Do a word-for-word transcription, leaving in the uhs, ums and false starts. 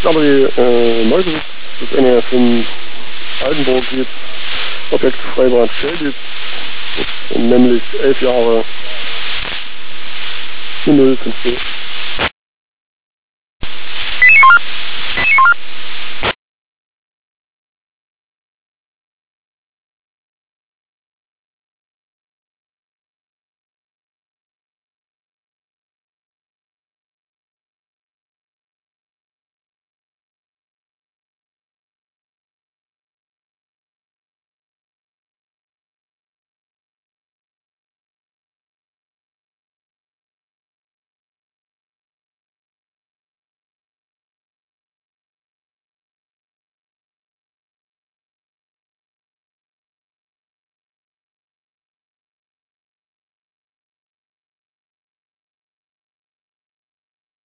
aber die äh, Neubesitz des N E R fünf Altenburg gibt, Objekt Freibad Stelldietz, nämlich elf Jahre null fünf